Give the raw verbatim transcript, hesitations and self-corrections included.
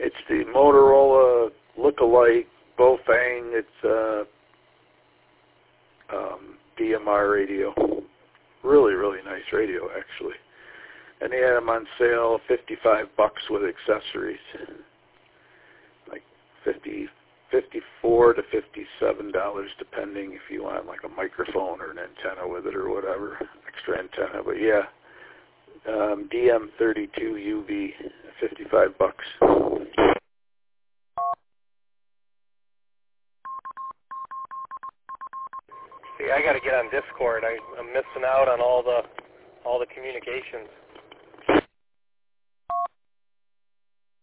It's the Motorola look-alike Baofeng. It's uh, um, D M R radio. Really, really nice radio, actually. And they had them on sale, fifty-five bucks with accessories. Like fifty, fifty-four to fifty-seven dollars, depending if you want like a microphone or an antenna with it or whatever, extra antenna. But yeah, um, D M thirty-two U V, fifty-five bucks. See, I got to get on Discord. I, I'm missing out on all the all the communications.